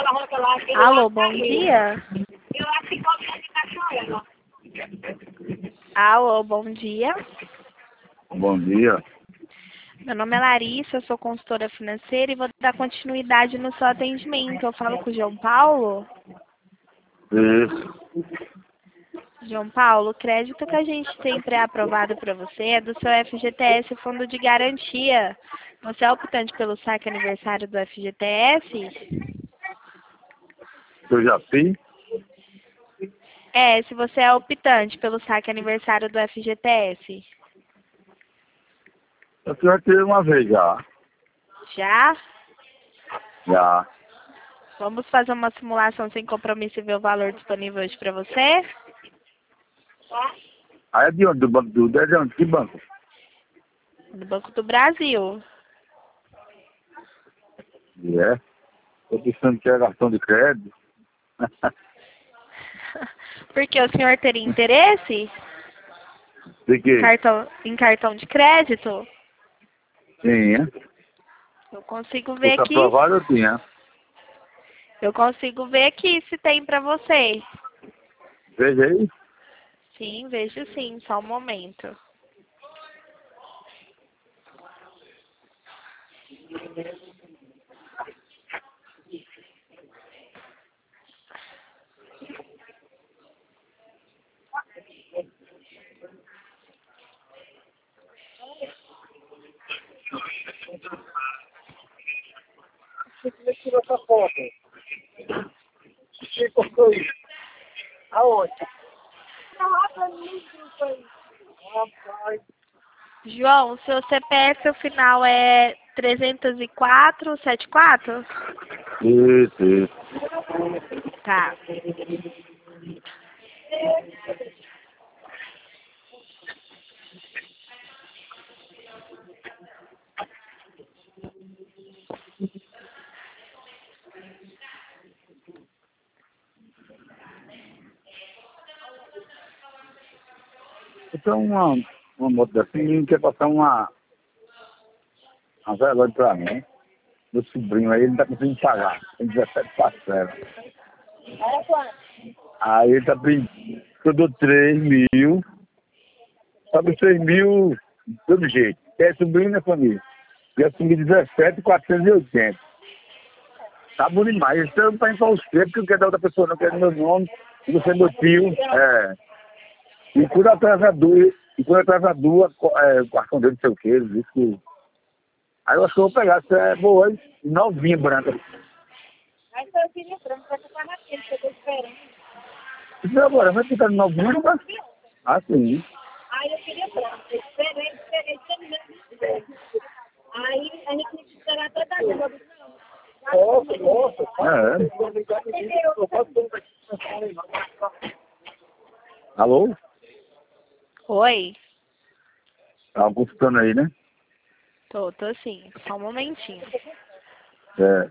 Alô, bom dia. Alô, bom dia. Bom dia. Meu nome é Larissa, eu sou consultora financeira e vou dar continuidade no seu atendimento. Eu falo com o João Paulo. Isso. João Paulo, o crédito que a gente tem pré-aprovado para você é do seu FGTS Fundo de Garantia. Você é optante pelo saque aniversário do FGTS? Eu já fiz? É, se você é optante pelo saque aniversário do FGTS. Eu já tirei uma vez já. Já? Já. Vamos fazer uma simulação sem compromisso e ver o valor disponível hoje para você? Aí é de onde? Do banco é de onde? Que banco? Do Banco do Brasil. E é? Tô pensando que é cartão de crédito. Porque o senhor teria interesse De quê? em cartão de crédito? Sim, é? Eu consigo ver Fosse aqui. aprovado, eu tinha. Eu consigo ver aqui se tem para você. Veja aí. Sim, vejo sim, só um momento. Você tirou essa foto? Você cortou isso? Aonde? Rapaz. João, o seu CPF o final é 30474? Isso. Tá. Então, uma moto assim, quer passar uma vergonha pra mim. Meu sobrinho aí, ele não tá conseguindo pagar. Tem 17 parcelas. Aí ele tá pedindo, eu dou 3 mil, sabe, os 3 mil, de todo jeito. É sobrinho na família. E assumi 17.480. Tá bom demais. Isso é pra ir você, porque eu quero dar outra pessoa, não quero meu nome, e você é meu tio. É. E por atrasador, o cartão dele, não sei o que, ele disse que. Aí eu acho que eu vou pegar, se é boa, hein? Novinha, branca. Aí foi o filho branco, vai ficar na frente, eu tô esperando. E agora, vai ficar novinha, tá? Ah, sim. Aí eu queria branco, eu esperei, terminando. Aí a gente tinha que esperar até dar tempo. Nossa. É. Alô? Oi? Tava computando aí, né? Tô sim. Só um momentinho. É.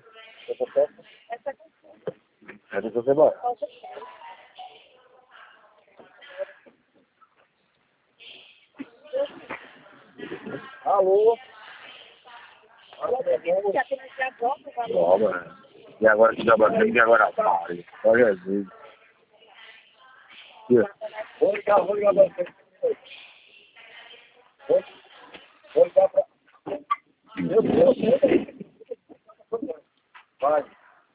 É do você embora. Alô? Logo, e agora que já bateu, e agora pare. Olha Jesus. Vou ligar pra você. Vou ligar pra... Meu Deus. Vai.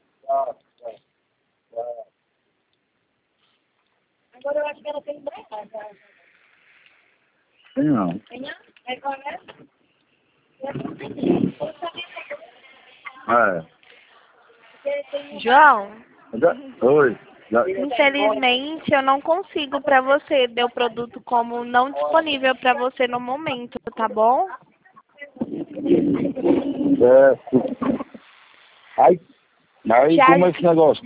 Agora eu acho que ela tem branco. Tem não. Aí começa. João, Oi. infelizmente eu não consigo para você ver o produto como não disponível para você no momento, tá bom? Certo. Aí Já... como é esse negócio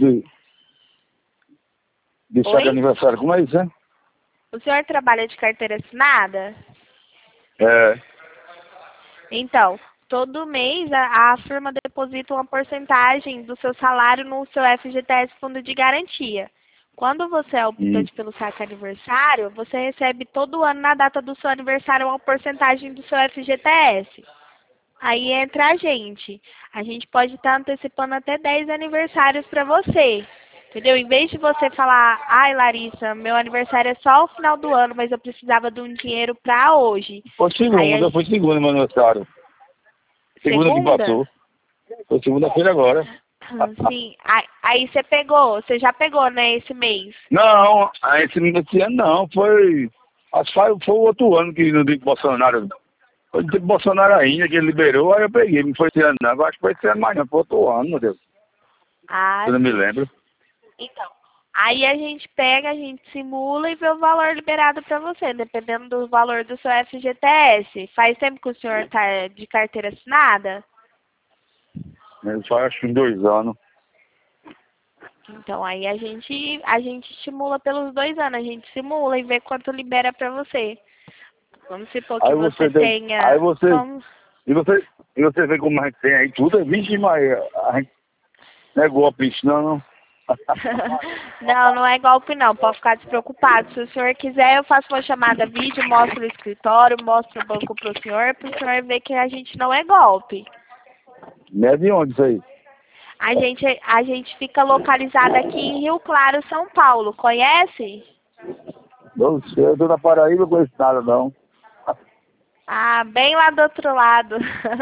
de saque Oi? aniversário? Como é isso, hein? O senhor trabalha de carteira assinada? É. Então, todo mês a firma deposita uma porcentagem do seu salário no seu FGTS Fundo de Garantia. Quando você é optante pelo saque aniversário, você recebe todo ano, na data do seu aniversário, uma porcentagem do seu FGTS. aí entra a gente. A gente pode estar antecipando até 10 aniversários para você. Entendeu? Em vez de você falar, ai Larissa, meu aniversário é só o final do ano, mas eu precisava de um dinheiro para hoje. Foi segunda meu aniversário. Segunda que passou. Foi segunda-feira agora. Sim. Aí você já pegou, né, esse mês? Não, esse ano não. Acho que foi o outro ano que no dia que Bolsonaro. Foi no dia que Bolsonaro ainda, que ele liberou, aí eu peguei. Não foi esse ano não. Acho que foi esse ano mais não. Foi outro ano, meu Deus. Ah, Eu não me lembro. então, aí a gente pega, a gente simula e vê o valor liberado para você, dependendo do valor do seu FGTS. Faz tempo que o senhor está de carteira assinada? Eu só acho que em 2 anos. Então, aí a gente estimula pelos 2 anos, a gente simula e vê quanto libera para você. Vamos supor que Aí você tenha... Aí você... E você vê como a gente tem aí tudo, é 20 mais. A gente não é golpe isso, não. Não, não é golpe não, pode ficar despreocupado. Se o senhor quiser, eu faço uma chamada vídeo, mostro o escritório, mostro o banco pro senhor ver que a gente não é golpe. Não é de onde isso aí? A gente fica localizado aqui em Rio Claro, São Paulo. Conhece? Não sei, eu tô na Paraíba, não conheço nada não. Ah, bem lá do outro lado.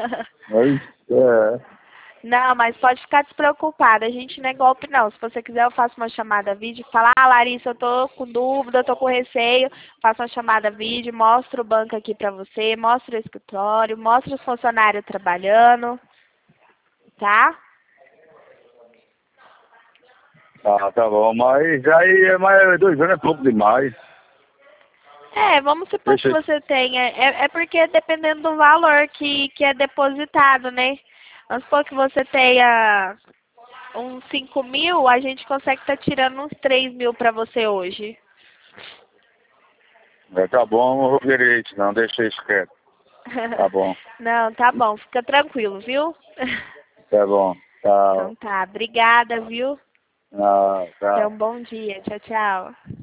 É. Não, mas pode ficar despreocupada. A gente não é golpe, não. Se você quiser, eu faço uma chamada vídeo e falar, Larissa, eu tô com dúvida, eu tô com receio. Faço uma chamada vídeo, mostro o banco aqui pra você, mostro o escritório, mostro os funcionários trabalhando. Tá? Tá bom, mas aí é mais 2 anos é pouco demais. Vamos supor que você tenha. É porque dependendo do valor que é depositado, né? Vamos supor que você tenha uns 5 mil, a gente consegue estar tirando uns 3 mil para você hoje. Tá bom, não vou querer isso não, deixa isso quieto. Tá bom. Não, tá bom, fica tranquilo, viu? Tá bom, tá. Então tá, obrigada, viu? Tá. Tenha um bom dia, tchau, tchau.